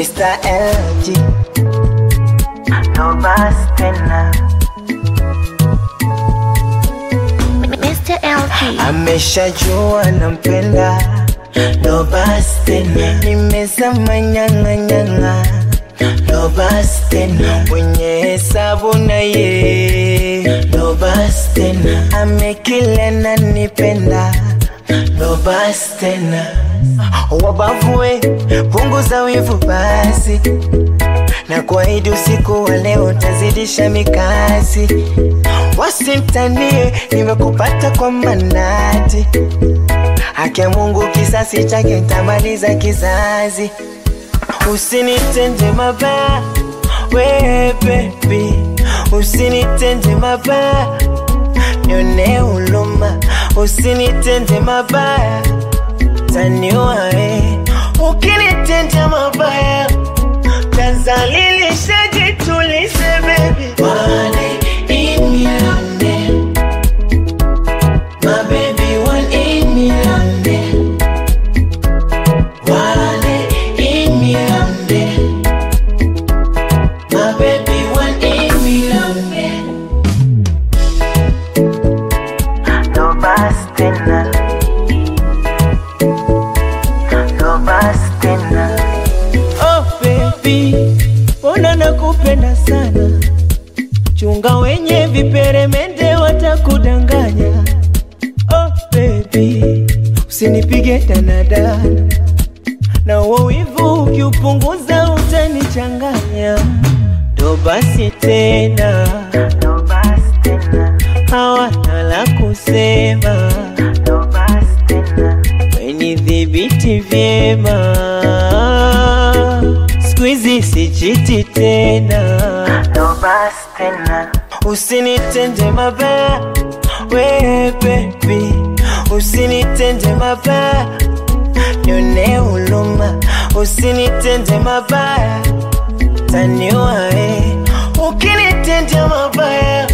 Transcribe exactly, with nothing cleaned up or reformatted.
Mister L G, no bastena. Mister L G, ameshajua nampenda, no bastena. Nimezama nyanga nyanga, no bastena. Mwenye hesabu na ye, no bastena. Amekile na nipenda, no bastena. Wabavue, punguza wivu basi, na kuahidi usiku wa leo tazidisha mikasi. Wasintanie, nimekupata kwa manati. Haki ya Mungu kisasi chake nitamaliza kizazi. Usinitende mabaya, we baby. Usinitende mabaya, nione huruma. Usinitende mabaya, taniua we. Ukinitende mabaya, tazalilisha jitulize baby. Wale in me London, my baby one in me London. Wale in me London, my baby one in me London. No bastena, no bastena. Oh baby, ona nakupenda sana. Chunga wenye viperemende watakudanganya. Oh baby, usinipige danadana, na uwivu ukiupunguza utanichanganya. Ndo basi tena, ndo basi tena. Hawana la kusema, ndo basi tena. Wenidhibiti vyema, squeezy sichiti tena, ndo basi tena. Usinitende mabaya, we baby. Usinitende mabaya, nione huruma. Usinitende mabaya, taniua we. Ukinitende mabaya,